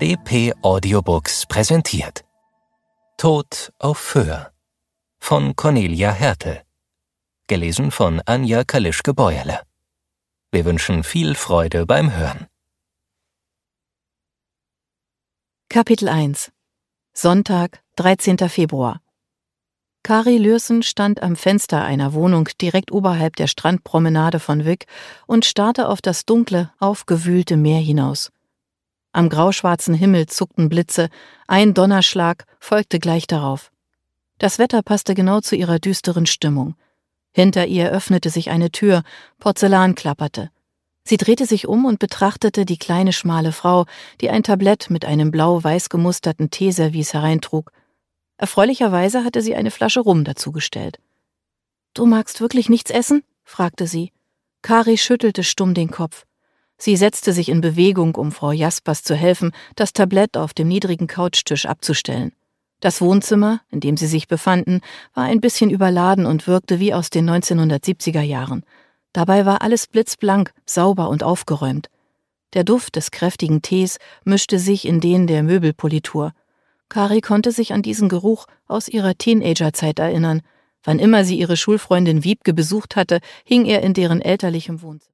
dp Audiobooks präsentiert Tod auf Föhr von Cornelia Hertel, gelesen von Anja Kalischke-Beuerle. Wir wünschen viel Freude beim Hören. Kapitel 1 Sonntag, 13. Februar. Kari Lürsen stand am Fenster einer Wohnung direkt oberhalb der Strandpromenade von Wyk und starrte auf das dunkle, aufgewühlte Meer hinaus. Am grauschwarzen Himmel zuckten Blitze, ein Donnerschlag folgte gleich darauf. Das Wetter passte genau zu ihrer düsteren Stimmung. Hinter ihr öffnete sich eine Tür, Porzellan klapperte. Sie drehte sich um und betrachtete die kleine schmale Frau, die ein Tablett mit einem blau-weiß gemusterten Teeservice hereintrug. Erfreulicherweise hatte sie eine Flasche Rum dazugestellt. »Du magst wirklich nichts essen?« fragte sie. Kari schüttelte stumm den Kopf. Sie setzte sich in Bewegung, um Frau Jaspers zu helfen, das Tablett auf dem niedrigen Couchtisch abzustellen. Das Wohnzimmer, in dem sie sich befanden, war ein bisschen überladen und wirkte wie aus den 1970er Jahren. Dabei war alles blitzblank, sauber und aufgeräumt. Der Duft des kräftigen Tees mischte sich in den der Möbelpolitur. Kari konnte sich an diesen Geruch aus ihrer Teenagerzeit erinnern. Wann immer sie ihre Schulfreundin Wiebke besucht hatte, hing er in deren elterlichem Wohnzimmer.